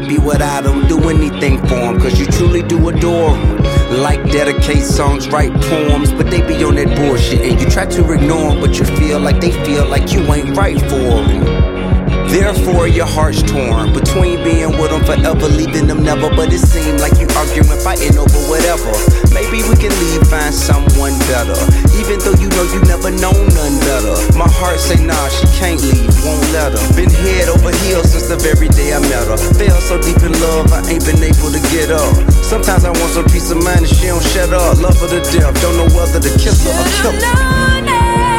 be without them. Do anything for them, cause you truly do adore them. Like dedicate songs, write poems, but they be on that bullshit. And you try to ignore them, but you feel like they feel like you ain't right for them. Therefore your heart's torn between being with them forever, leaving them never. But it seems like you arguing, fighting over whatever. Maybe we can leave, find someone better, even though you know you never known none better. My heart say nah, she can't leave, won't let her. Been head over heels since the very day I met her. Fell so deep in love, I ain't been able to get up. Sometimes I want some peace of mind and she don't shut up. Love her to death, don't know whether to kiss her or kill her.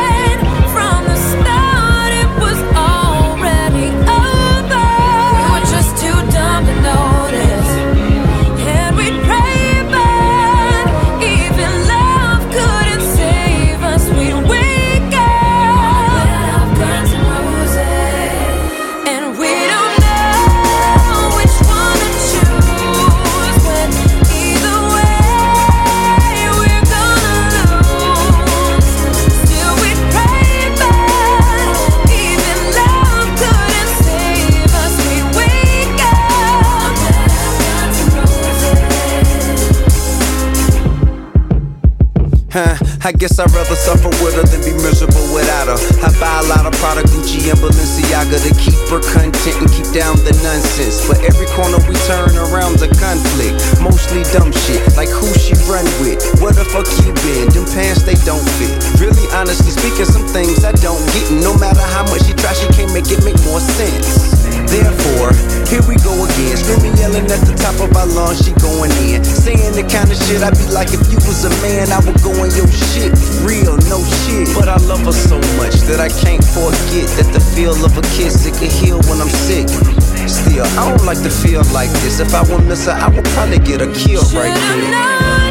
I guess I'd rather suffer with her than be miserable without her. I buy a lot of product, Gucci and Balenciaga, to keep her content and keep down the nonsense. But every corner we turn around the conflict, mostly dumb shit, like who she run with, where the fuck you been, them pants they don't fit. Really honestly speaking, some things I don't get, and no matter how much she tries, she can't make it make more sense. Therefore, here we go again, screaming, yelling at the top of our lungs, she going in, saying the kind of shit I'd be like, if you was a man, I would go in your shit, real, no shit. But I love her so much that I can't forget that the feel of a kiss, it can heal when I'm sick. Still, I don't like to feel like this. If I would miss her, I would probably get a kill right there.